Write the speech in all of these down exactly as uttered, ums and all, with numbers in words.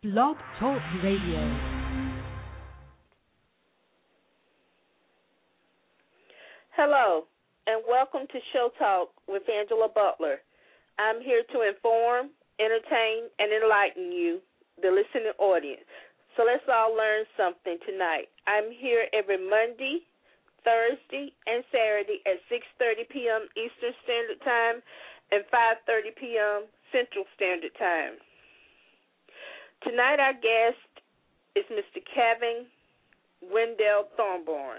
Blog Talk Radio. Hello, and welcome to Show Talk with Angela Butler. I'm here to inform, entertain, and enlighten you, the listening audience. So let's all learn something tonight. I'm here every Monday, Thursday, and Saturday at six thirty p.m. Eastern Standard Time and five thirty p.m. Central Standard Time. Tonight our guest is Mister Kevin Wendell Thorburn.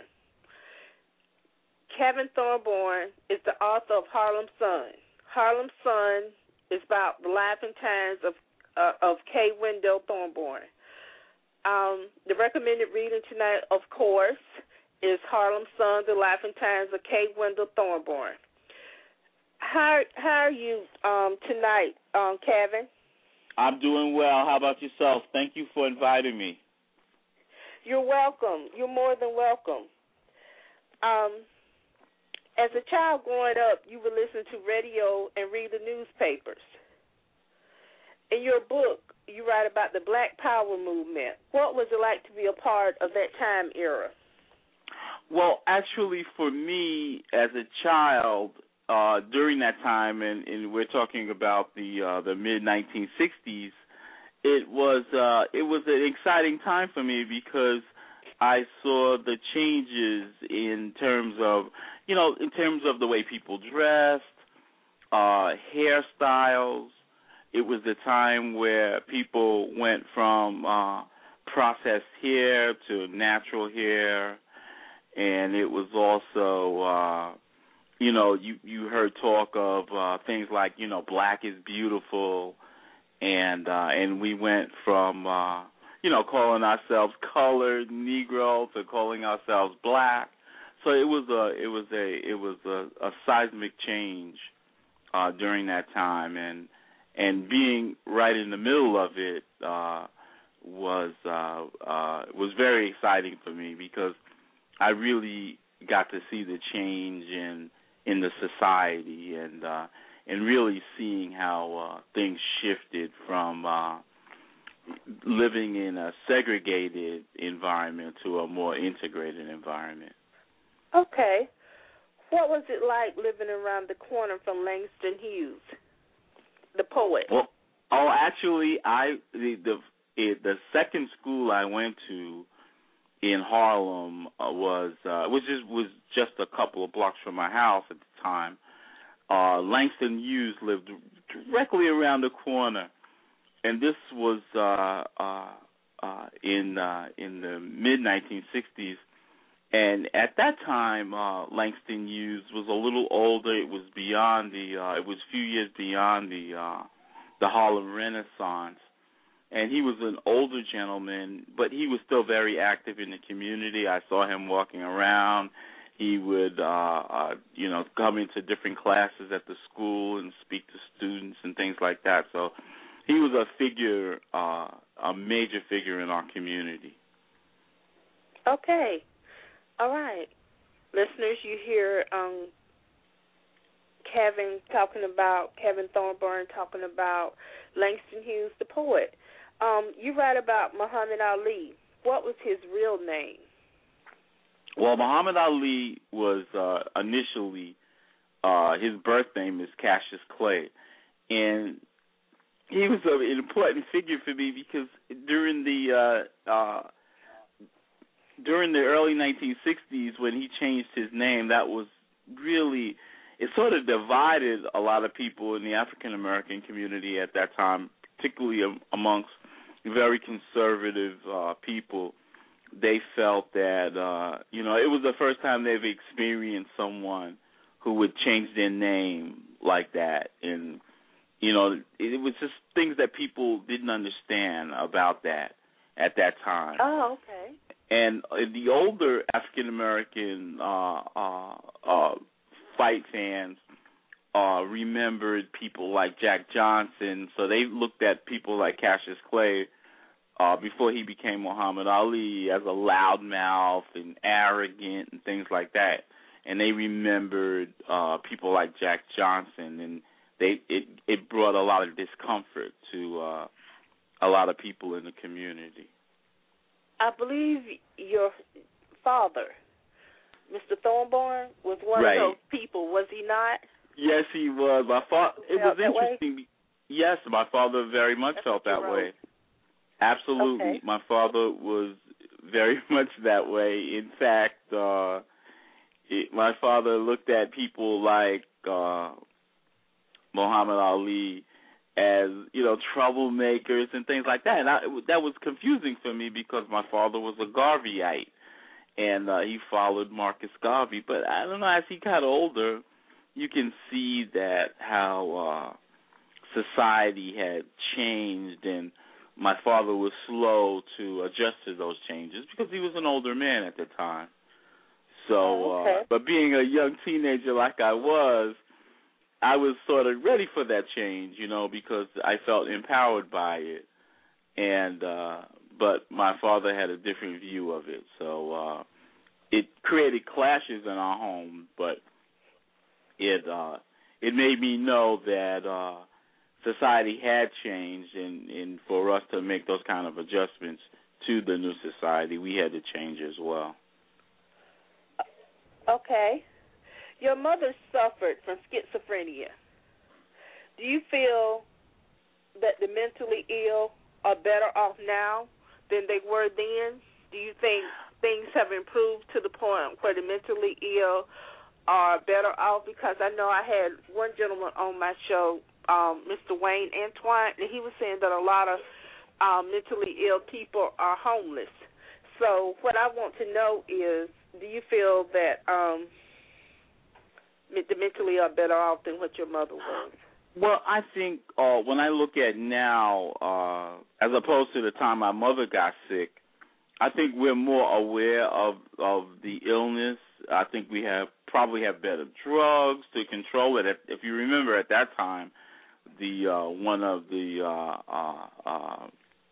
Kevin Thorburn is the author of Harlem Sun. Harlem Sun is about the life and times of uh, of K. Wendell Thorburn. Um, the recommended reading tonight, of course, is Harlem Sun, The Life and Times of K. Wendell Thorburn. How, how are you um, tonight, um, Kevin? I'm doing well. How about yourself? Thank you for inviting me. You're welcome. You're more than welcome. Um, as a child growing up, you would listen to radio and read the newspapers. In your book, you write about the Black Power movement. What was it like to be a part of that time era? Well, actually, for me, as a child, Uh, during that time, and, and we're talking about the uh, the mid nineteen sixties, it was uh, it was an exciting time for me because I saw the changes in terms of you know in terms of the way people dressed, uh, hairstyles. It was the time where people went from uh, processed hair to natural hair, and it was also uh, You know, you, you heard talk of uh, things like, you know, black is beautiful, and uh, and we went from, uh, you know, calling ourselves colored Negro to calling ourselves black. So it was a it was a it was a, a seismic change uh, during that time, and and being right in the middle of it uh, was uh, uh, was very exciting for me because I really got to see the change in. in the society and uh, and really seeing how uh, things shifted from uh, living in a segregated environment to a more integrated environment. Okay. What was it like living around the corner from Langston Hughes, the poet? Well, oh, actually, I the the, the second school I went to in Harlem uh, was uh, which is was just a couple of blocks from my house at the time. Uh, Langston Hughes lived directly around the corner, and this was uh, uh, uh, in uh, in the mid nineteen sixties. And at that time, uh, Langston Hughes was a little older. It was beyond the uh, it was a few years beyond the uh, the Harlem Renaissance. And he was an older gentleman, but he was still very active in the community. I saw him walking around. He would, uh, uh, you know, come into different classes at the school and speak to students and things like that. So he was a figure, uh, a major figure in our community. Okay. All right. Listeners, you hear um, Kevin talking about, Kevin Thorburn talking about Langston Hughes, the poet. Um, you write about Muhammad Ali. What was his real name? Well, Muhammad Ali was uh, initially, uh, his birth name is Cassius Clay. And he was an important figure for me because during the uh, uh, during the early nineteen sixties when he changed his name, that was really, it sort of divided a lot of people in the African-American community at that time, particularly amongst very conservative uh, people. They felt that, uh, you know, it was the first time they've experienced someone who would change their name like that. And, you know, it, it was just things that people didn't understand about that at that time. Oh, okay. And the older African-American uh, uh, uh, fight fans Uh, remembered people like Jack Johnson, so they looked at people like Cassius Clay uh, before he became Muhammad Ali as a loudmouth and arrogant and things like that. And they remembered uh, people like Jack Johnson, and they it, it brought a lot of discomfort to uh, a lot of people in the community. I believe your father, Mister Thornborn, was one right. of those people, was he not? Yes, he was. My fa- It was interesting. Way? Yes, my father very much That's felt that wrote. way. Absolutely. Okay. My father was very much that way. In fact, uh, it, my father looked at people like uh, Muhammad Ali as, you know, troublemakers and things like that. And I, that was confusing for me because my father was a Garveyite, and uh, he followed Marcus Garvey. But I don't know, as he got older, you can see that how uh, society had changed, and my father was slow to adjust to those changes because he was an older man at the time. So, oh, okay. uh, but being a young teenager like I was, I was sort of ready for that change, you know, because I felt empowered by it. And uh, but my father had a different view of it, so uh, it created clashes in our home. But it uh, it made me know that uh, society had changed, and, and for us to make those kind of adjustments to the new society, we had to change as well. Okay. Your mother suffered from schizophrenia. Do you feel that the mentally ill are better off now than they were then? Do you think things have improved to the point where the mentally ill are better off? Because I know I had one gentleman on my show, um, Mister Wayne Antoine, and he was saying that a lot of um, mentally ill people are homeless. So what I want to know is, do you feel that um, the mentally are better off than what your mother was? Well, I think uh, when I look at now, uh, as opposed to the time my mother got sick, I think we're more aware of of the illness. I think we have probably have better drugs to control it. If, if you remember, at that time, the uh, one of the uh, uh, uh,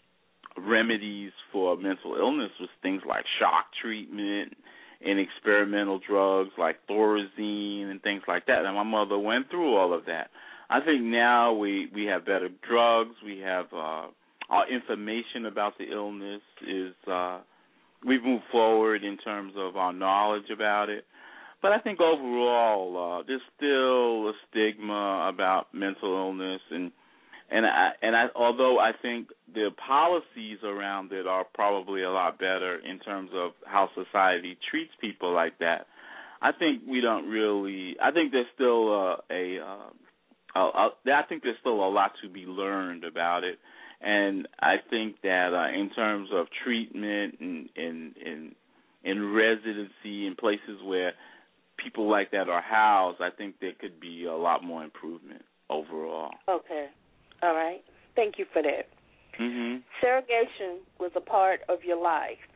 remedies for mental illness was things like shock treatment and experimental drugs like Thorazine and things like that. And my mother went through all of that. I think now we, we have better drugs. We have uh, our information about the illness is uh, we've moved forward in terms of our knowledge about it. But I think overall uh, there's still a stigma about mental illness, and and I, and I, although I think the policies around it are probably a lot better in terms of how society treats people like that, I think we don't really. I think there's still a. a uh, Uh, I think there's still a lot to be learned about it, and I think that uh, in terms of treatment and in in in residency in places where people like that are housed, I think there could be a lot more improvement overall. Okay, all right. Thank you for that. Mm-hmm. Segregation was a part of your life,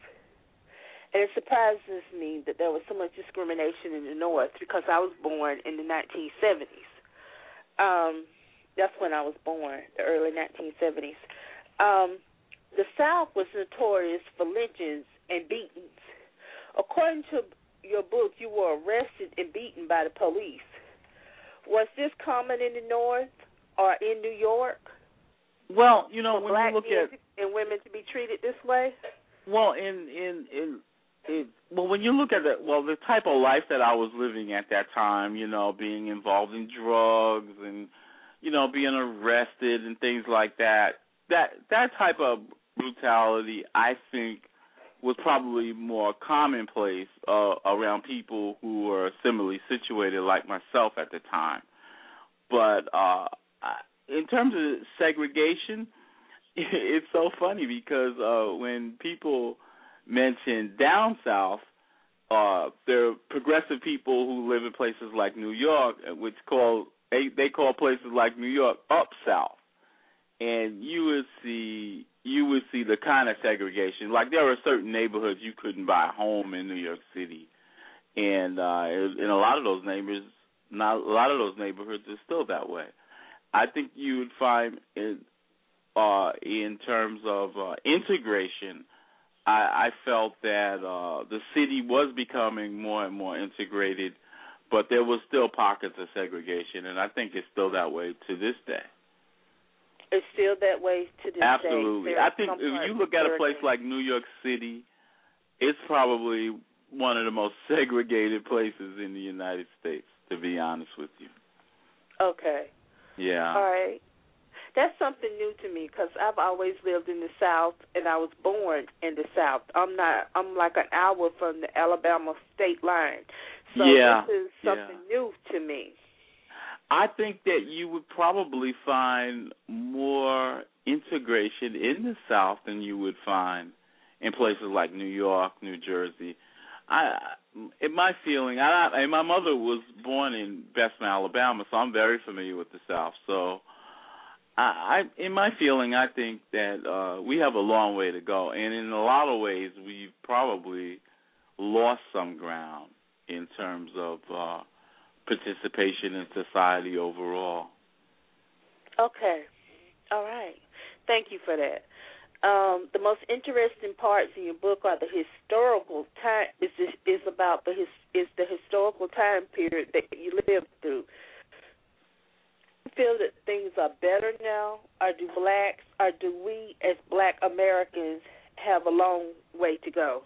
and it surprises me that there was so much discrimination in the North because I was born in the nineteen seventies. Um, that's when I was born, the early nineteen seventies. Um, the South was notorious for lynchings and beatings. According to your book, you were arrested and beaten by the police. Was this common in the North or in New York? Well, you know, for when black you look men at and women to be treated this way. Well, in in in. It, well, when you look at the well, the type of life that I was living at that time, you know, being involved in drugs and, you know, being arrested and things like that, that that type of brutality, I think, was probably more commonplace uh, around people who were similarly situated like myself at the time. But uh, in terms of segregation, it's so funny because uh, when people mention down south, uh, there are progressive people who live in places like New York, which call they, they call places like New York up south, and you would see you would see the kind of segregation. Like there are certain neighborhoods you couldn't buy a home in New York City, and uh, in a lot of those neighborhoods, not a lot of those neighborhoods are still that way. I think you would find in uh, in terms of uh, integration. I, I felt that uh, the city was becoming more and more integrated, but there was still pockets of segregation, and I think it's still that way to this day. It's still that way to this Absolutely. day. I think if you look at a place like New York City, it's probably one of the most segregated places in the United States, to be honest with you. Okay. Yeah. All right. That's something new to me because I've always lived in the South and I was born in the South. I'm not. I'm like an hour from the Alabama state line, so yeah. this is something yeah. new to me. I think that you would probably find more integration in the South than you would find in places like New York, New Jersey. I, in my feeling, I, and my mother was born in Bessemer, Alabama, so I'm very familiar with the South. So, I, I in my feeling, I think that uh, we have a long way to go, and in a lot of ways, we've probably lost some ground in terms of uh, participation in society overall. Okay. All right. Thank you for that. Um, the most interesting parts in your book are the historical time. Is this, is about the his, is the historical time period that you lived through. Do you feel that things are better now, or do blacks, or do we as Black Americans have a long way to go?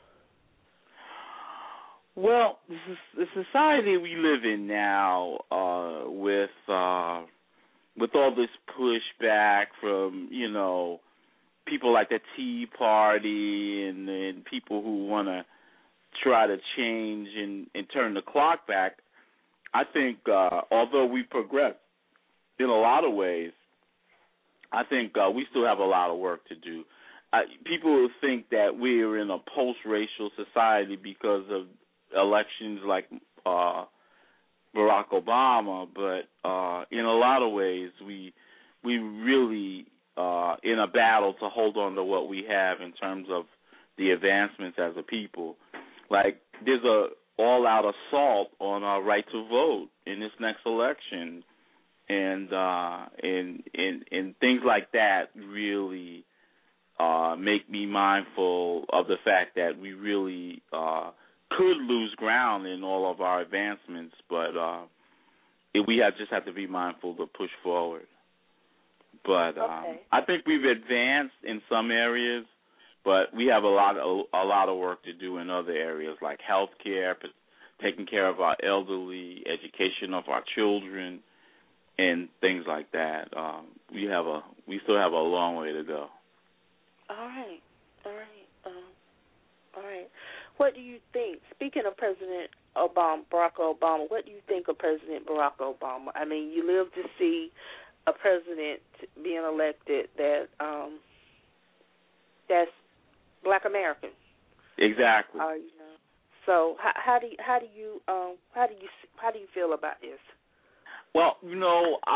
Well, the society we live in now, uh, with uh, with all this pushback from, you know, people like the Tea Party and, and people who want to try to change and, and turn the clock back, I think uh, although we progressed in a lot of ways, I think uh, we still have a lot of work to do. Uh, people think that we're in a post-racial society because of elections like uh, Barack Obama, but uh, in a lot of ways we we really uh, in a battle to hold on to what we have in terms of the advancements as a people. Like there's a all-out assault on our right to vote in this next election, and uh, and and and things like that really uh, make me mindful of the fact that we really uh, could lose ground in all of our advancements, but uh, it, we have just have to be mindful to push forward. But um, okay. I think we've advanced in some areas, but we have a lot of a lot of work to do in other areas like healthcare, taking care of our elderly, education of our children, and things like that. Um, we have a we still have a long way to go. All right, all right, um, all right. What do you think? Speaking of President Obama, Barack Obama, what do you think of President Barack Obama? I mean, you live to see a president being elected that um, that's Black American. Exactly. Uh, you know. So how, how do you, how do you um, how do you how do you feel about this? Well, you know, I,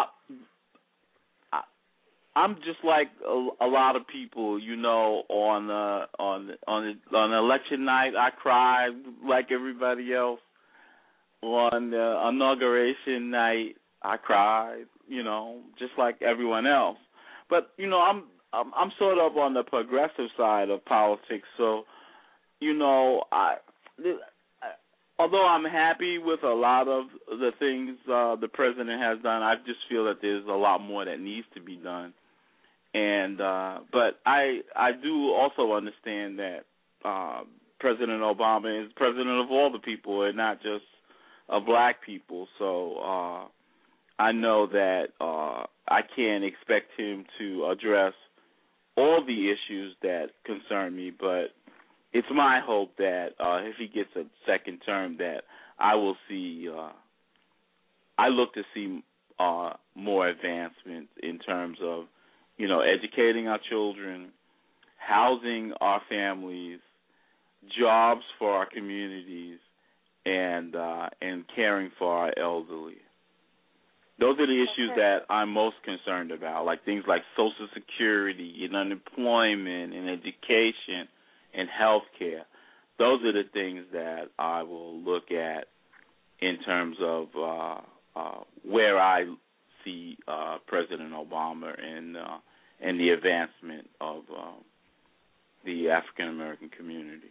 I, I'm just like a, a lot of people. You know, on uh, on on on election night, I cried like everybody else. On the inauguration night, I cried. You know, just like everyone else. But you know, I'm I'm, I'm sort of on the progressive side of politics, so you know, I. Although I'm happy with a lot of the things uh, the president has done, I just feel that there's a lot more that needs to be done. And uh, but I I do also understand that uh, President Obama is president of all the people and not just of Black people. So uh, I know that uh, I can't expect him to address all the issues that concern me, but it's my hope that uh, if he gets a second term, that I will see. Uh, I look to see uh, more advancement in terms of, you know, educating our children, housing our families, jobs for our communities, and uh, and caring for our elderly. Those are the issues okay. that I'm most concerned about, like things like Social Security and unemployment and education and health care. Those are the things that I will look at in terms of uh, uh, where I see uh, President Obama and uh, and the advancement of uh, the African American community.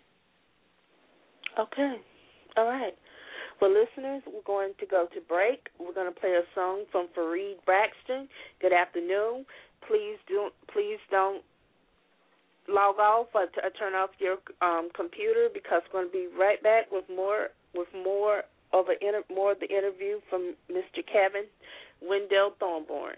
Okay. All right. Well, listeners, we're going to go to break. We're going to play a song from Fareed Braxton. Good afternoon. please don't please don't log off or, t- or turn off your um, computer, because we're going to be right back with more with more of a inter- more of the interview from Mister Kevin Wendell Thornborn.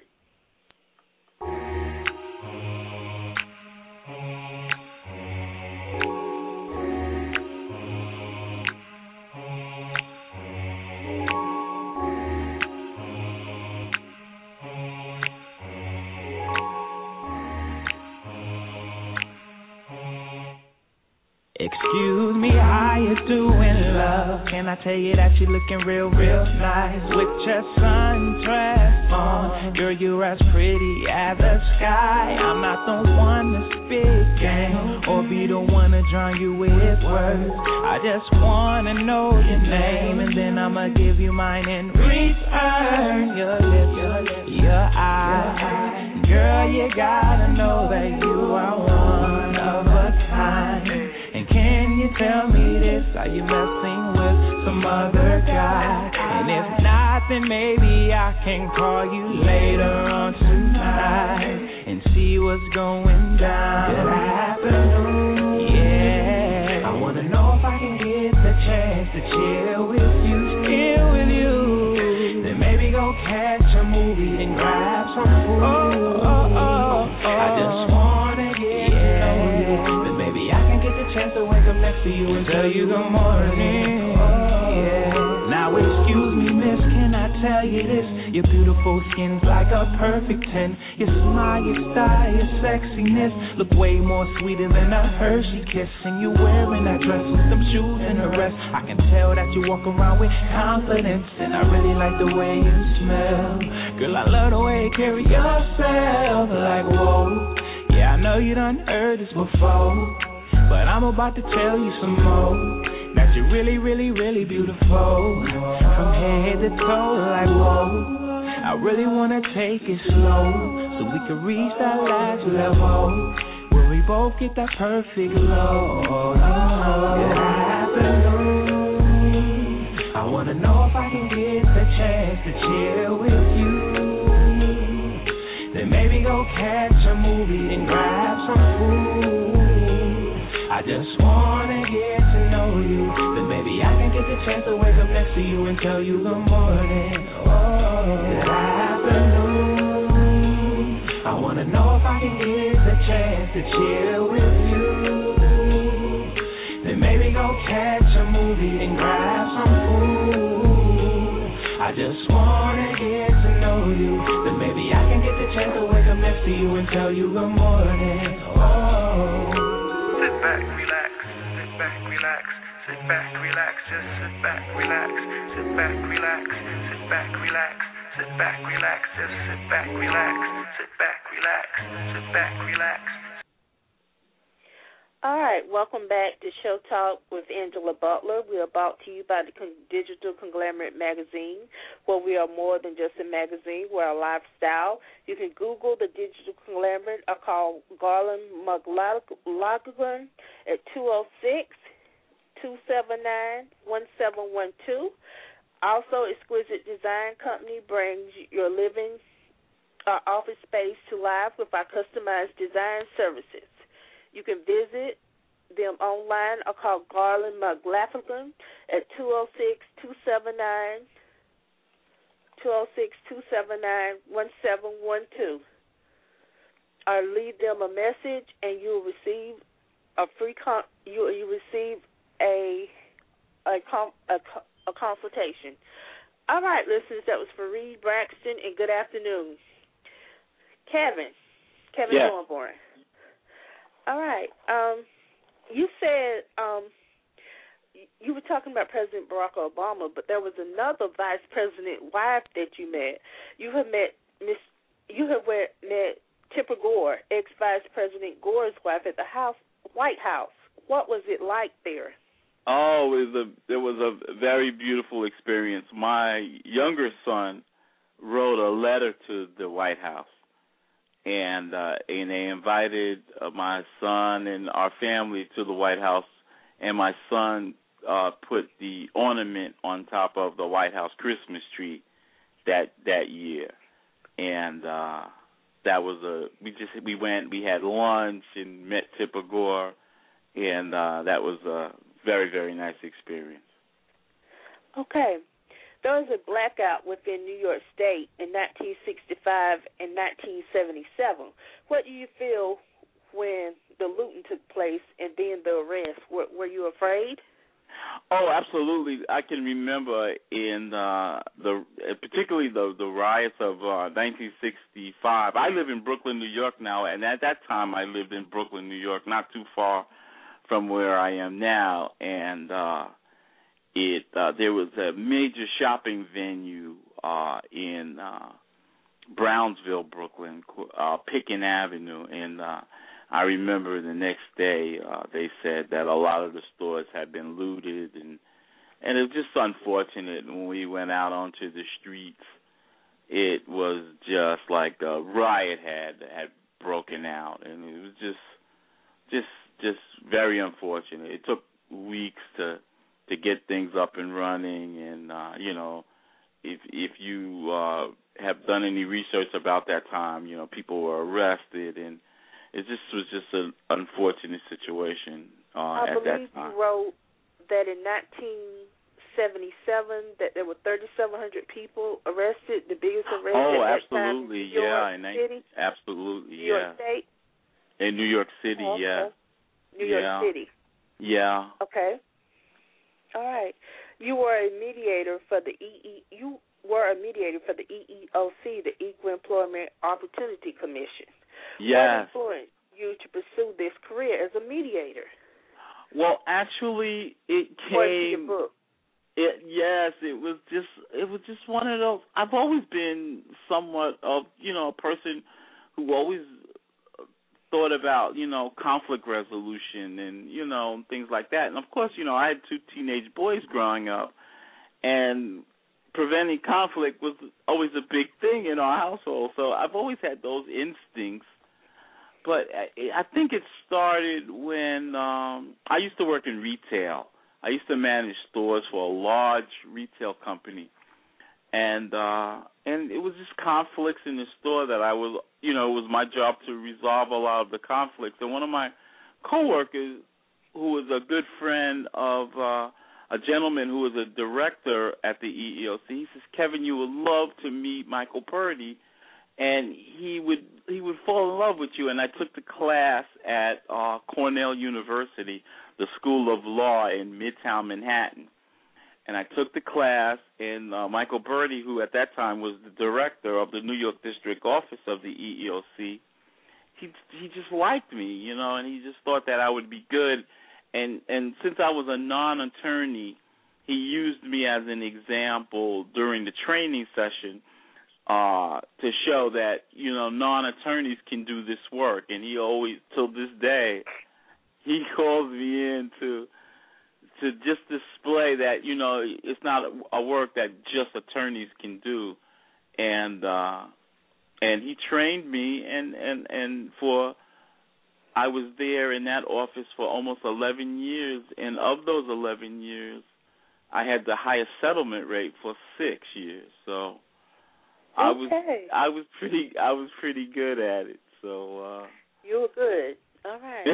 Excuse me, how you doing, love? Can I tell you that you're looking real, real nice with your sundress on? Girl, you're as pretty as the sky. I'm not the one to spit game or be the one to drown you with words. I just wanna know your name, and then I'ma give you mine in return. Your lips, your, lips, your eyes. Girl, you gotta know that you are one of a kind. Can you tell me this? Are you messing with some other guy? And if not, then maybe I can call you later on tonight and see what's going down. Good afternoon. Yeah. I wanna know if I can get the chance to chill with you, chill with you. Then maybe go catch a movie and grab some food. Oh, oh, oh, oh. I just wanna get yeah. to know you. Then maybe I can get the chance to wake up next to you and tell you good morning. Oh, yeah. Now excuse me, miss, can I tell you this? Your beautiful skin's like a perfect ten. Your smile, your style, your sexiness look way more sweeter than a Hershey kiss. And you wearing that dress with some shoes and the rest. I can tell that you walk around with confidence, and I really like the way you smell. Girl, I love the way you carry yourself. Like, whoa, yeah, I know you done heard this before, but I'm about to tell you some more. That you're really, really, really beautiful. From head to toe, like whoa. I really wanna take it slow, so we can reach that last level where we both get that perfect glow. You know, good afternoon. I wanna know if I can get the chance to chill with you. Then maybe go catch a movie and grab some food. I just wanna get to know you. Then maybe I can get the chance to wake up next to you and tell you good morning. Oh, good afternoon. I wanna know if I can get the chance to chill with you. Then maybe go catch a movie and grab some food. I just wanna get to know you. Then maybe I can get the chance to wake up next to you and tell you good morning. Oh. Sit back, relax, sit back, relax, sit back, relax, just sit back, relax, sit back, relax, sit back, relax, sit back, relax, just sit back, relax, sit back, relax, sit back, relax. All right, welcome back to Show Talk with Angela Butler. We are brought to you by the Digital Conglomerate Magazine, where we are more than just a magazine. We're a lifestyle. You can Google the Digital Conglomerate or call Garland McLaughlin at two oh six, two seven nine, one seven one two. Also, Exquisite Design Company brings your living uh, office space to life with our customized design services. You can visit them online or call Garland McLaughlin at two oh six, two seven nine, one seven one two. Or leave them a message and you'll receive a free con- you you receive a a, com- a a consultation. All right, listeners, that was Fareed Braxton, and good afternoon. Kevin, Kevin yes. Thornborn. All right. Um, you said um, you were talking about President Barack Obama, but there was another vice president wife that you met. You have met Miss. You have met Tipper Gore, ex-Vice President Gore's wife, at the House, White House. What was it like there? Oh, it was a it was a very beautiful experience. My younger son wrote a letter to the White House. And uh, and they invited uh, my son and our family to the White House, and my son uh, put the ornament on top of the White House Christmas tree that that year, and uh, that was a we just we went we had lunch and met Tipper Gore, and uh, that was a very very nice experience. Okay. There was a blackout within New York State in nineteen sixty-five and nineteen seventy-seven. What do you feel when the looting took place and then the arrest? Were, were you afraid? Oh, absolutely. I can remember in uh, the particularly the the riots of uh, nineteen sixty-five. I live in Brooklyn, New York now, and at that time I lived in Brooklyn, New York, not too far from where I am now, and uh, it uh, there was a major shopping venue uh, in uh, Brownsville, Brooklyn, uh, Pitkin Avenue, and uh, I remember the next day uh, they said that a lot of the stores had been looted, and and it was just unfortunate. When we went out onto the streets, it was just like a riot had had broken out, and it was just just just very unfortunate. It took weeks to to get things up and running, and uh, you know, if if you uh, have done any research about that time, you know, people were arrested, and it just was just an unfortunate situation uh, at that time. I believe you wrote that in nineteen seventy-seven that there were thirty-seven hundred people arrested, the biggest arrest oh, at that time absolutely, in New York yeah, in City? absolutely, New York yeah. State? In New York City, oh, okay. yeah. New yeah. York City. Yeah. Okay. All right. You were a mediator for the E E. You were a mediator for the E E O C, the Equal Employment Opportunity Commission. Yes. What influenced you to pursue this career as a mediator? Well, actually, it Your came. book. It yes, it was just it was just one of those. I've always been somewhat of you know a person who always thought about you know conflict resolution and you know things like that. And of course, you know I had two teenage boys growing up, and preventing conflict was always a big thing in our household. So I've always had those instincts. But I think it started when um, I used to work in retail. I used to manage stores for a large retail company, and uh, and it was just conflicts in the store that I was, you know, it was my job to resolve a lot of the conflicts. And one of my coworkers, who was a good friend of uh, a gentleman who was a director at the E E O C, he says, "Kevin, you would love to meet Michael Purdy, and he would he would fall in love with you." And I took the class at uh, Cornell University, the School of Law in Midtown Manhattan. And I took the class, and uh, Michael Purdy, who at that time was the director of the New York District Office of the E E O C, he he just liked me, you know, and he just thought that I would be good. And and since I was a non-attorney, he used me as an example during the training session uh, to show that, you know, non-attorneys can do this work. And he always, till this day, he calls me in to to just display that, you know, it's not a work that just attorneys can do. And uh, and he trained me, and, and, and for I was there in that office for almost eleven years, and of those eleven years, I had the highest settlement rate for six years. So I was Okay. I was pretty I was pretty good at it. So uh, you were good. All right.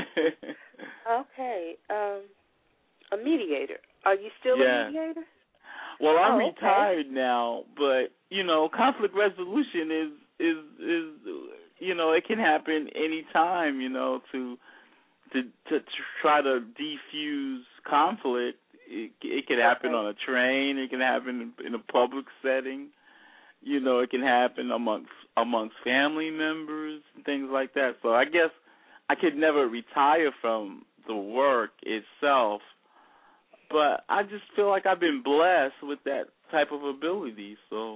Okay. Um, a mediator. Are you still yeah. a mediator? Well, I'm oh, okay. retired now, but you know, conflict resolution is is is you know, it can happen any time. You know, to to to try to defuse conflict. It, it can happen okay. on a train. It can happen in a public setting. You know, it can happen amongst amongst family members and things like that. So I guess I could never retire from the work itself, but I just feel like I've been blessed with that type of ability. So,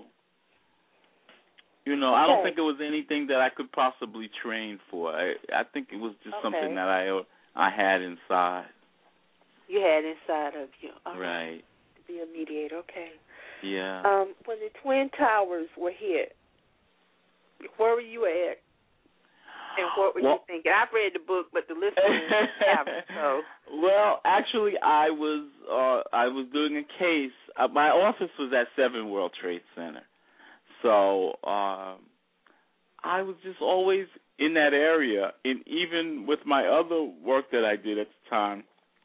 you know, okay. I don't think it was anything that I could possibly train for. I, I think it was just okay. something that I I had inside. You had inside of you. All right. right. To be a mediator, okay. Yeah. Um, when the Twin Towers were hit, where were you at? And what were well, you thinking? I've read the book, but the listeners haven't. So. Well, actually, I was uh, I was doing a case. Uh, my office was at Seven World Trade Center, so um, I was just always in that area. And even with my other work that I did at the time,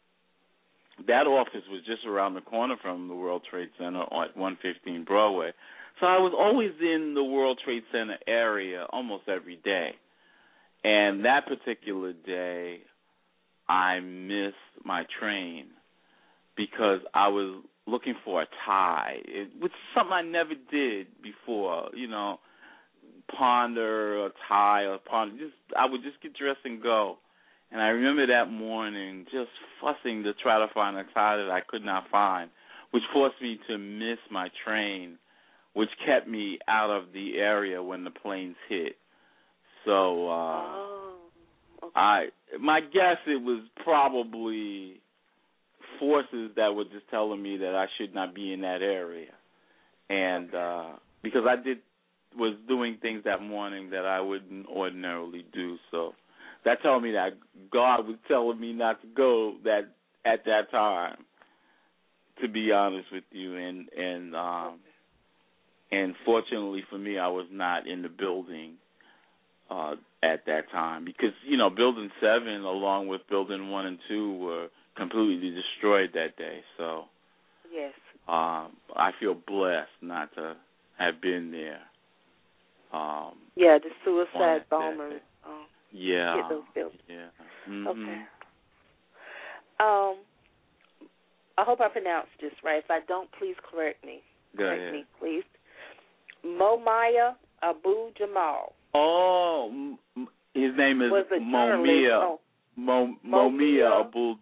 that office was just around the corner from the World Trade Center at one fifteen Broadway. So I was always in the World Trade Center area almost every day. And that particular day, I missed my train because I was looking for a tie, it, which is something I never did before, you know, ponder a tie or ponder. Just I would just get dressed and go. And I remember that morning just fussing to try to find a tie that I could not find, which forced me to miss my train, which kept me out of the area when the planes hit. So uh, oh, okay. I, my guess, it was probably forces that were just telling me that I should not be in that area, and uh, because I did was doing things that morning that I wouldn't ordinarily do. So that told me that God was telling me not to go that at that time. To be honest with you, and and um, and fortunately for me, I was not in the building uh, at that time because you know Building Seven, along with Building One and Two, were completely destroyed that day. So yes, um, I feel blessed not to have been there. Um, yeah, the suicide bombers. Um, yeah, hit those buildings. Yeah. Mm-hmm. Okay. Um, I hope I pronounced this right. If I don't, please correct me. Go correct ahead. me, please. Momaya Abu Jamal. Oh, m- his name is was a Momia. Oh. Mo- Momia. Momia Abul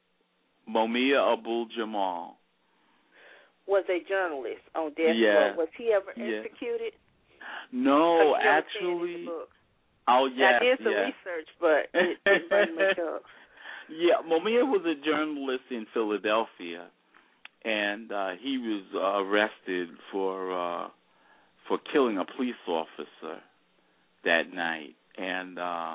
Momia Abul Jamal. Was a journalist on death Yeah. row. Was he ever Yeah. executed? No, You don't say it in actually. the book. Oh, yes, I did some yes. research, but it didn't bring much up. Yeah, Momia was a journalist in Philadelphia, and uh, he was uh, arrested for uh, for killing a police officer that night. And uh,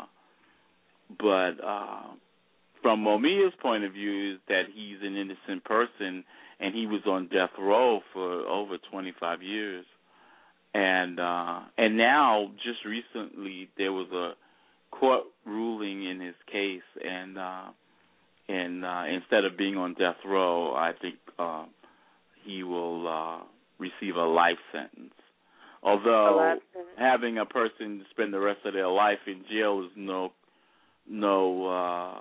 but uh, from Momia's point of view, is that he's an innocent person, and he was on death row for over twenty-five years. And uh, and now, just recently, there was a court ruling in his case, and uh, and uh, instead of being on death row, I think uh, he will uh, receive a life sentence. Although a life sentence. Having a person spend the rest of their life in jail is no no uh,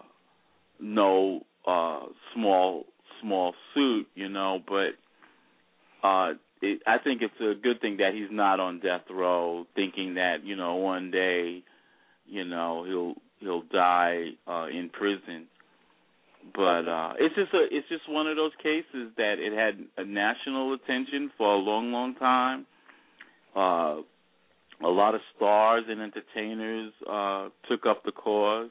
no uh, small small suit, you know, but. Uh, It, I think it's a good thing that he's not on death row, thinking that you know one day, you know he'll he'll die uh, in prison. But uh, it's just a it's just one of those cases that it had a national attention for a long, long time. Uh, a lot of stars and entertainers uh, took up the cause,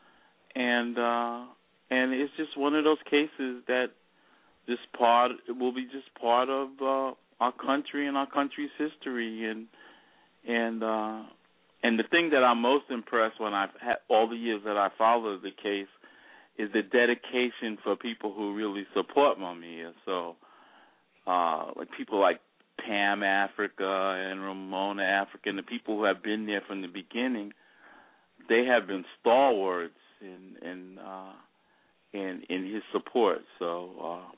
and uh, and it's just one of those cases that just part it will be just part of. Uh, our country and our country's history, and and uh, and the thing that I'm most impressed when I've had all the years that I followed the case is the dedication for people who really support Momia. So, uh, like people like Pam Africa and Ramona Africa, and the people who have been there from the beginning, they have been stalwarts in in uh, in, in his support. So. Uh,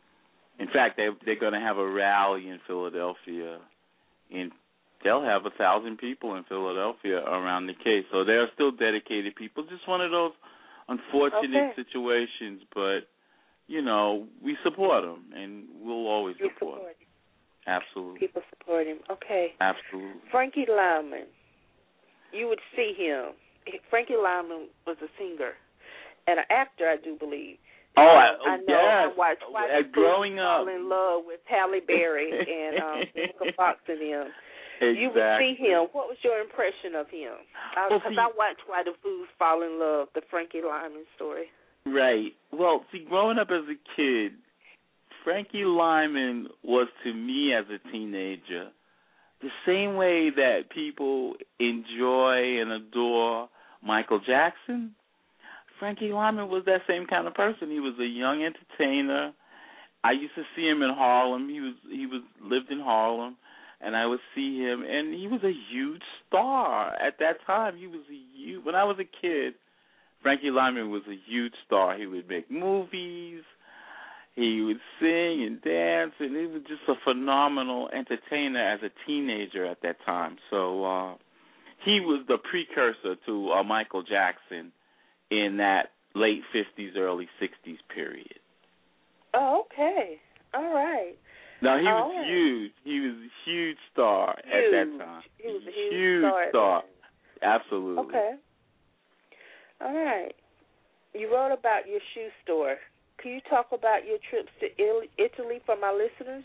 In fact, they, they're going to have a rally in Philadelphia. In, they'll have a thousand people in Philadelphia around the case. So they're still dedicated people. Just one of those unfortunate okay. situations, but, you know, we support them, and we'll always you support, support him. Absolutely. People support him. Okay. Absolutely. Frankie Lyman, you would see him. Frankie Lyman was a singer and an actor, I do believe. Oh, I, I know. yes. I watched Uh, growing up, Fall in Love with Halle Berry and um, Michael Fox and him. Exactly. You would see him. What was your impression of him? Because well, I watched Why the Fools Fall in Love, the Frankie Lyman story. Right. Well, see, growing up as a kid, Frankie Lyman was to me as a teenager the same way that people enjoy and adore Michael Jackson. Frankie Lyman was that same kind of person. He was a young entertainer. I used to see him in Harlem. He was he was lived in Harlem, and I would see him, and he was a huge star at that time. He was a huge. When I was a kid, Frankie Lyman was a huge star. He would make movies. He would sing and dance, and he was just a phenomenal entertainer as a teenager at that time. So uh, he was the precursor to uh, Michael Jackson in that late fifties, early sixties period. Oh, okay. All right. No, he was right. huge. He was a huge star huge. at that time. He was a huge, huge star. star. Absolutely. Okay. All right. You wrote about your shoe store. Can you talk about your trips to Italy for my listeners?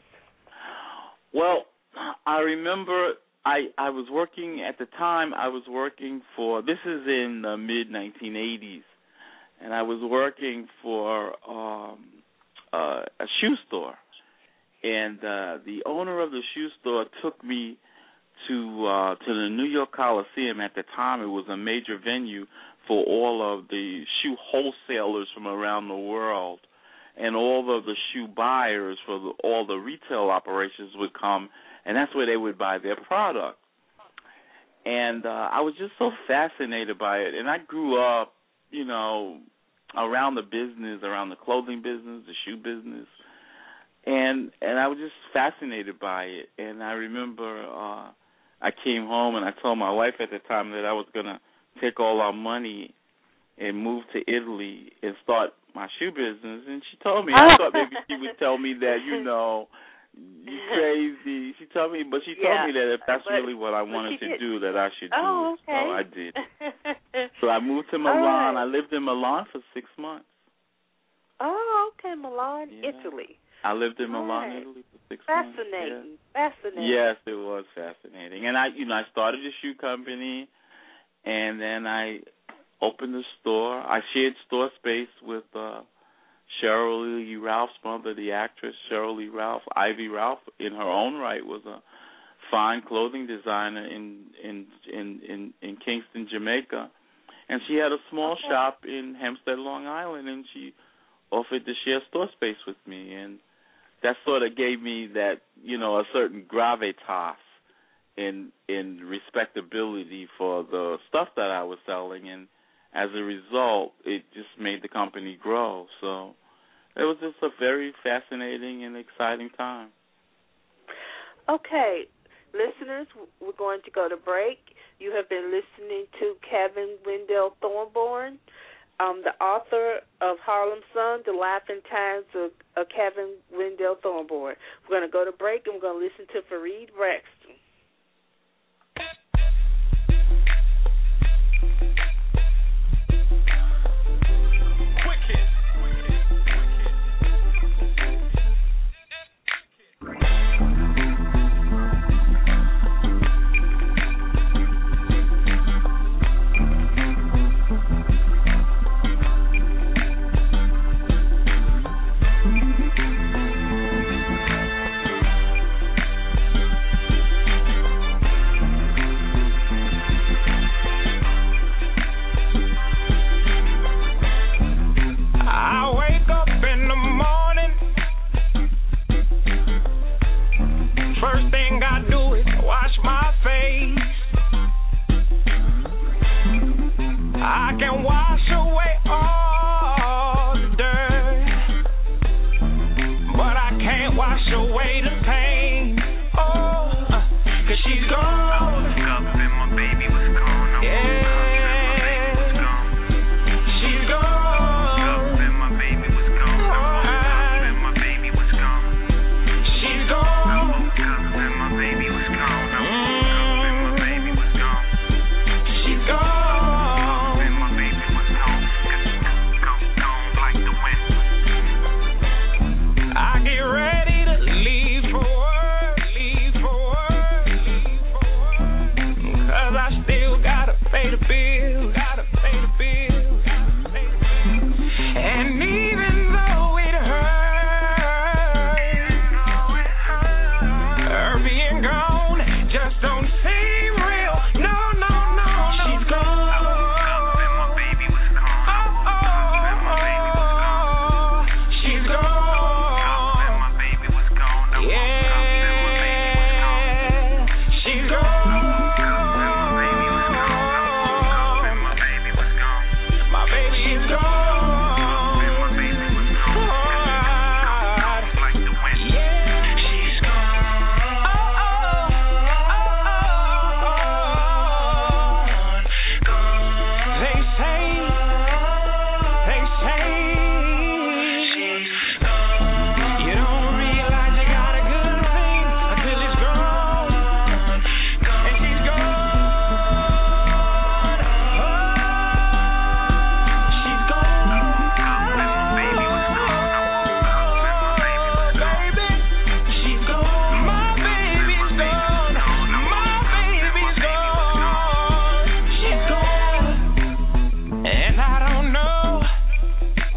Well, I remember I I was working at the time. I was working for. This is in the mid nineteen eighties, and I was working for um, uh, a shoe store. And uh, the owner of the shoe store took me to uh, to the New York Coliseum. At the time, it was a major venue for all of the shoe wholesalers from around the world, and all of the shoe buyers for the, all the retail operations would come, and that's where they would buy their product. And uh, I was just so fascinated by it, and I grew up, you know, around the business, around the clothing business, the shoe business. And and I was just fascinated by it. And I remember uh, I came home and I told my wife at the time that I was going to take all our money and move to Italy and start my shoe business. And she told me, I thought maybe she would tell me that, you know, you crazy. She told me, but she told yeah, me that if that's but, really what I wanted to did. do, that I should oh, do it. Okay. So I did. So I moved to Milan. Right. I lived in Milan for six months. Oh, okay, Milan, Yeah. Italy. I lived in Milan, right. Italy for six Fascinating. months. Yeah. Fascinating. Yes, it was fascinating. And I, you know, I started a shoe company, and then I opened a store. I shared store space with uh, Cheryl Lee Ralph's mother, the actress Cheryl Lee Ralph. Ivy Ralph, in her own right, was a fine clothing designer in in in in, in Kingston, Jamaica, and she had a small okay. shop in Hempstead, Long Island, and she offered to share store space with me, and that sort of gave me that, you know, a certain gravitas in in respectability for the stuff that I was selling, and as a result, it just made the company grow. So it was just a very fascinating and exciting time. Okay, listeners, we're going to go to break. You have been listening to Kevin Wendell Thornborn, um, the author of Harlem Sun, The Laughing Times of, of Kevin Wendell Thornborn. We're going to go to break, and we're going to listen to Fareed Braxton.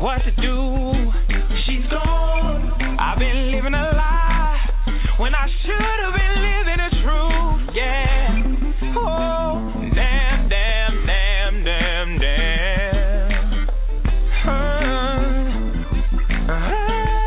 what to do. She's gone. I've been living a lie when I should have been living the truth. Yeah. Oh, damn, damn, damn, damn, damn. Uh, uh,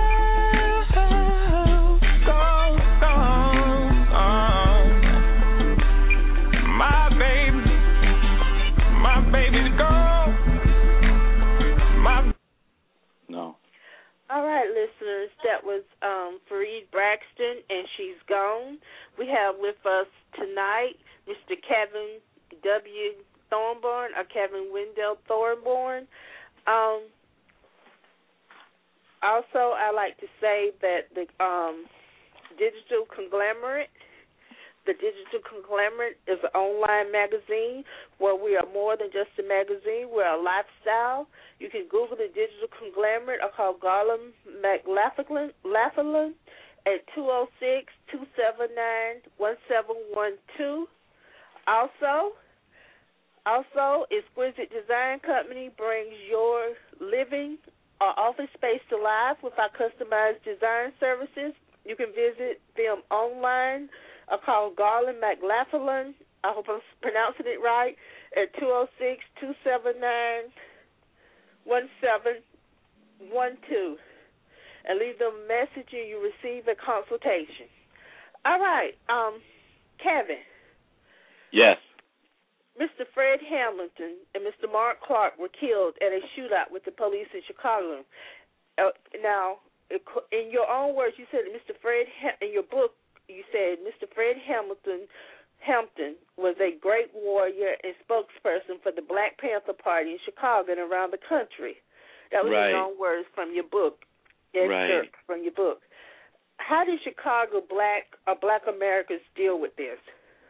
All right, listeners, that was um, Fareed Braxton, and She's Gone. We have with us tonight Mister Kevin W. Thornborn, or Kevin Wendell Thornborn. Um, also, I like to say that the um, Digital Conglomerate, the Digital Conglomerate is an online magazine where we are more than just a magazine. We're a lifestyle. You can Google the Digital Conglomerate or call Garland McLaughlin at two oh six, two seven nine, one seven one two. Also, also, Exquisite Design Company brings your living or office space to life with our customized design services. You can visit them online or call Garland McLaughlin, I hope I'm pronouncing it right, at two oh six, two seven nine, one seven one two, and leave them a message and you receive a consultation. All right, um, Kevin. Yes. Mister Fred Hamilton and Mister Mark Clark were killed at a shootout with the police in Chicago. Uh, now, in your own words, you said that Mister Fred, in your book, you said Mister Fred Hamilton Hampton was a great warrior and spokesperson for the Black Panther Party in Chicago and around the country. That was right. your own words from your book. Yes, right. sir, from your book. How did Chicago Black or Black Americans deal with this?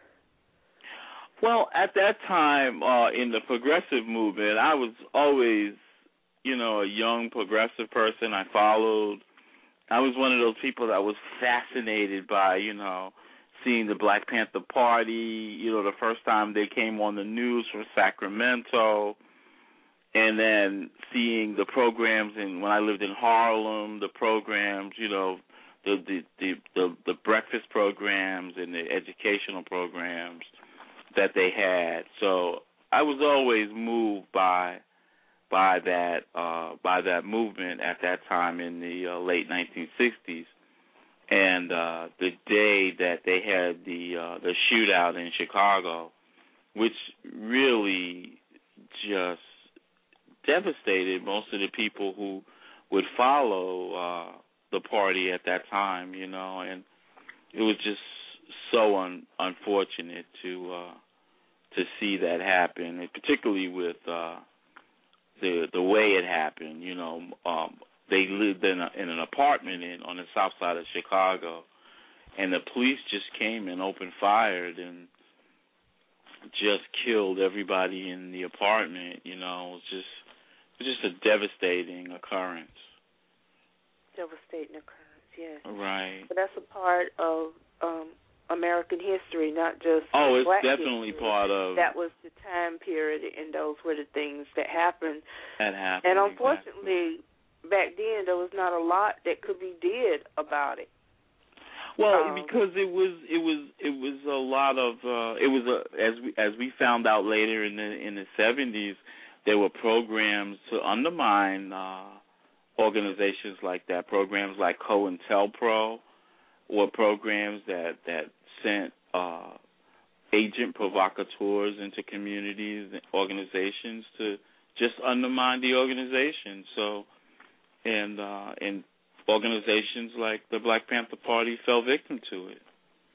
Well, at that time, uh, in the progressive movement, I was always, you know, a young progressive person. I followed. I was one of those people that was fascinated by, you know, seeing the Black Panther Party, you know, the first time they came on the news from Sacramento, and then seeing the programs in when I lived in Harlem, the programs, you know, the the the, the, the breakfast programs and the educational programs that they had. So I was always moved by by that uh, by that movement at that time in the uh, late nineteen sixties. And uh, the day that they had the uh, the shootout in Chicago, which really just devastated most of the people who would follow uh, the party at that time, you know, and it was just so un- unfortunate to uh, to see that happen, and particularly with uh, the the way it happened, you know. Um, They lived in, a, in an apartment in, on the south side of Chicago, and the police just came and opened fire and just killed everybody in the apartment. You know, it was just it was just a devastating occurrence. Devastating occurrence, yes. Right. But that's a part of um, American history, not just oh, it's Black definitely history. part of. That was the time period, and those were the things that happened. That happened. And unfortunately. Exactly. Back then, there was not a lot that could be did about it. Well, um, because it was, it was, it was a lot of, uh, it was a, as we as we found out later in the in the seventies, there were programs to undermine uh, organizations like that. Programs like COINTELPRO were programs that that sent uh, agent provocateurs into communities and organizations to just undermine the organization. So. And uh, and organizations like the Black Panther Party fell victim to it.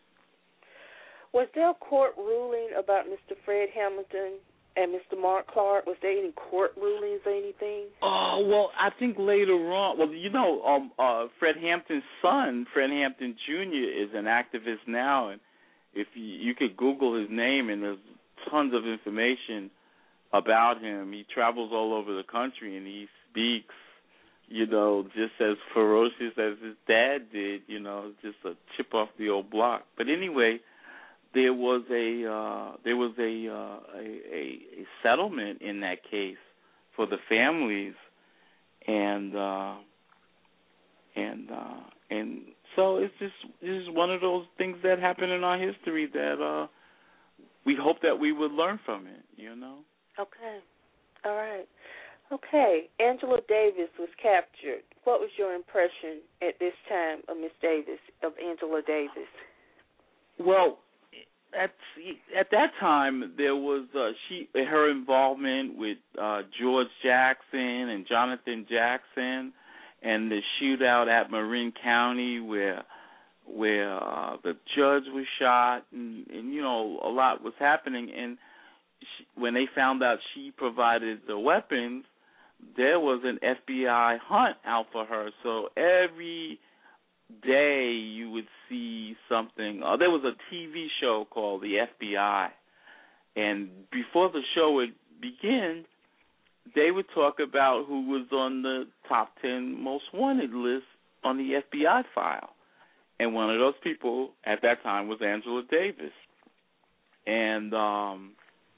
Was there a court ruling about Mister Fred Hamilton and Mister Mark Clark? Was there any court rulings or anything? Oh, well, I think later on, well, you know, um, uh, Fred Hampton's son, Fred Hampton Junior, is an activist now, and if you, you could Google his name, and there's tons of information about him. He travels all over the country, and he speaks, you know, just as ferocious as his dad did, you know, just a chip off the old block. But anyway, there was a uh, there was a, uh, a a settlement in that case for the families, and and uh, and uh, and so it's just it's just one of those things that happen in our history that uh, we hope that we would learn from it. You know. Okay. All right. Okay. Angela Davis was captured. What was your impression at this time of Miss Davis, of Angela Davis? Well, at at that time there was uh, she her involvement with uh, George Jackson and Jonathan Jackson, and the shootout at Marin County where where uh, the judge was shot, and, and you know a lot was happening. And she, when they found out she provided the weapons, there was an F B I hunt out for her. So every day you would see something. Uh, there was a T V show called The F B I, and before the show would begin, they would talk about who was on the top ten most wanted list on the F B I file. And one of those people at that time was Angela Davis. And um,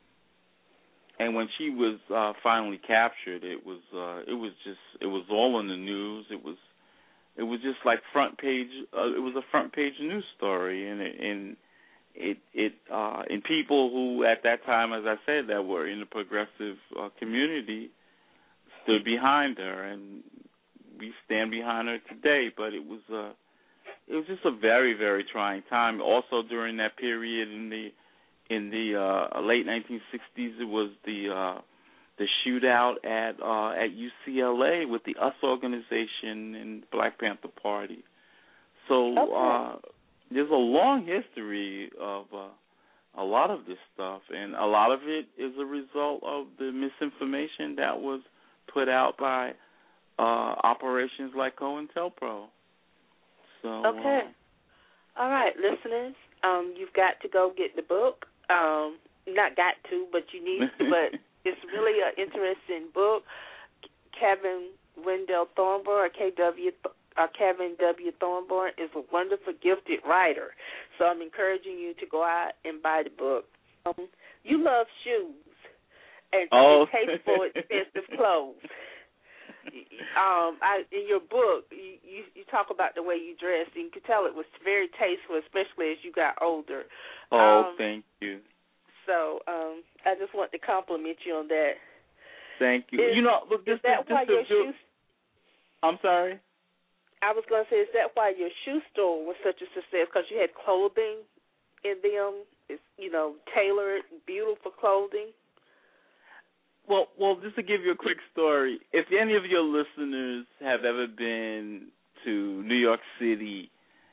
and when she was uh, finally captured, it was uh, it was just it was all in the news. It was It was just like front page. Uh, it was a front page news story, and it, and it it uh, and people who at that time, as I said, that were in the progressive uh, community stood behind her, and we stand behind her today. But it was uh, it was just a very very trying time. Also during that period in the in the uh, late nineteen sixties, it was the uh, the shootout at uh, at U C L A with the US organization and Black Panther Party. So okay. uh, there's a long history of uh, a lot of this stuff, and a lot of it is a result of the misinformation that was put out by uh, operations like COINTELPRO. So okay, uh, all right, listeners, um, you've got to go get the book. Um, not got to, but you need to, but it's really an interesting book. Kevin Wendell Thornburn, or K W, uh, Kevin W. Thornburn, is a wonderful, gifted writer. So I'm encouraging you to go out and buy the book. Um, you love shoes and oh. taste for expensive clothes. Um, I, in your book, you, you, you talk about the way you dress, and you could tell it was very tasteful, especially as you got older. Oh, um, thank you. So um, I just want to compliment you on that. Thank you. Is, you know, look, this is that is why your shoe? shoe? I'm sorry. I was going to say, is that why your shoe store was such a success? Because you had clothing in them, it's, you know, tailored, beautiful clothing. Well, well, just to give you a quick story, if any of your listeners have ever been to New York City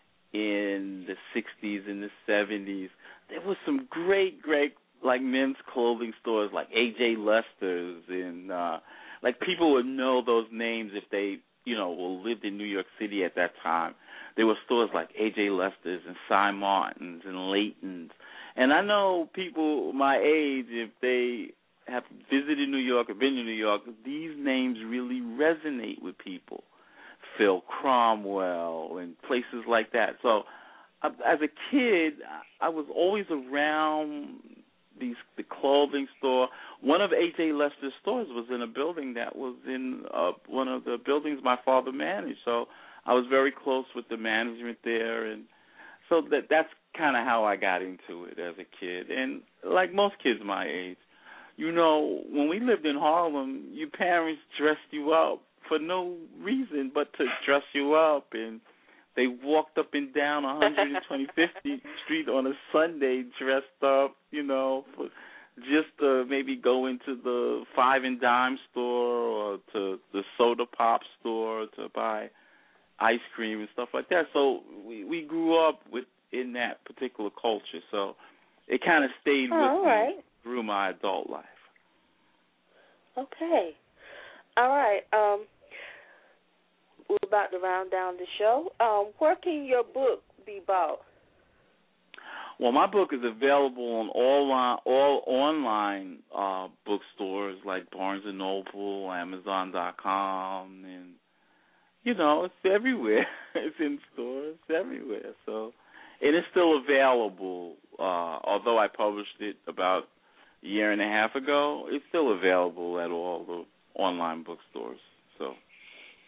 in the sixties and the seventies, there was some great, great, like, men's clothing stores like A J Lester's, and, uh, like, people would know those names if they, you know, lived in New York City at that time. There were stores like A J Lester's and Cy Martin's and Layton's. And I know people my age, if they have visited New York or been to New York, these names really resonate with people. Phil Cromwell and places like that. So uh, as a kid, I was always around these the clothing store. One of A J Lester's stores was in a building that was in uh, one of the buildings my father managed. So I was very close with the management there, and so that that's kind of how I got into it as a kid. And like most kids my age, you know, when we lived in Harlem, your parents dressed you up for no reason but to dress you up, and they walked up and down one hundred twenty-fifth Street on a Sunday dressed up, you know, for just to maybe go into the five and dime store or to the soda pop store to buy ice cream and stuff like that. So we, we grew up with in that particular culture. So it kind of stayed oh, with right. me through my adult life. Okay. All right. Um, we're about to round down the show. Um, where can your book be bought? Well, my book is available on all line, all online uh, bookstores like Barnes and Noble, Amazon dot com, and you know it's everywhere. It's in stores everywhere. So it is still available. Uh, although I published it about a year and a half ago, it's still available at all the online bookstores. So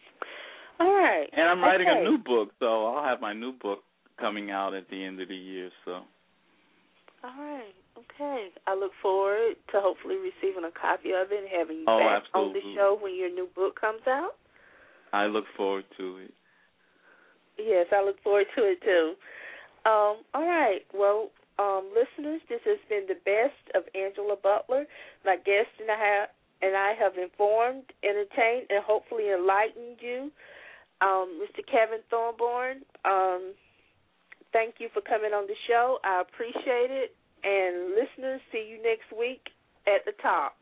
And I'm writing okay. a new book, so I'll have my new book coming out at the end of the year. So. All right. Okay. I look forward to hopefully receiving a copy of it and having you oh, back absolutely. on the show when your new book comes out. I look forward to it. Yes, I look forward to it too. Um, all right. Well, um, listeners, this has been the best of Angela Butler. My guest and I have, and I have informed, entertained, and hopefully enlightened you. Um, Mister Kevin Thornborn, um, thank you for coming on the show. I appreciate it. And listeners, see you next week at the top.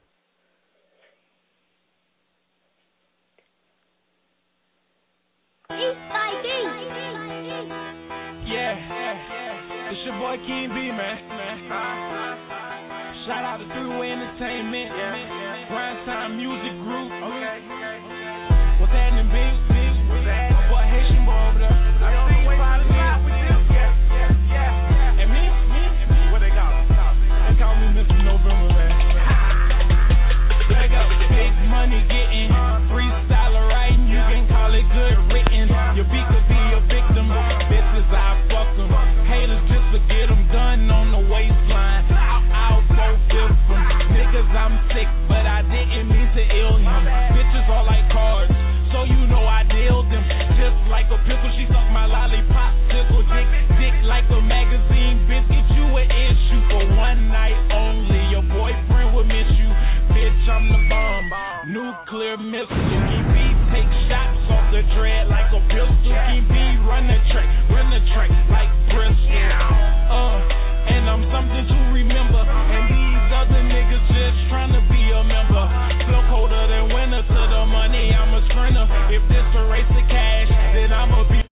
East Side Yeah, it's your boy King B, man. Shout out to Three-Way Entertainment, Prime Time Music Group. What's happening, B? My boy Haitian boy over there. And me? What they call me? They call me Mister November, man. They got big money getting, freestyler writing, you can call it good written. Your beat could be a victim, bitches I fuck them. Haters just forget them, done on the waistline. I'll, I'll fulfill them. Niggas I'm sick, but I didn't mean to ill him. Bitches are like cards, so you know I deal them. Just like a pickle, she suck my lollipop, tickle dick, dick like a magazine. Bitch, get you an issue for one night only. Your boyfriend will miss you. Bitch, I'm the bomb, nuclear missile. He beat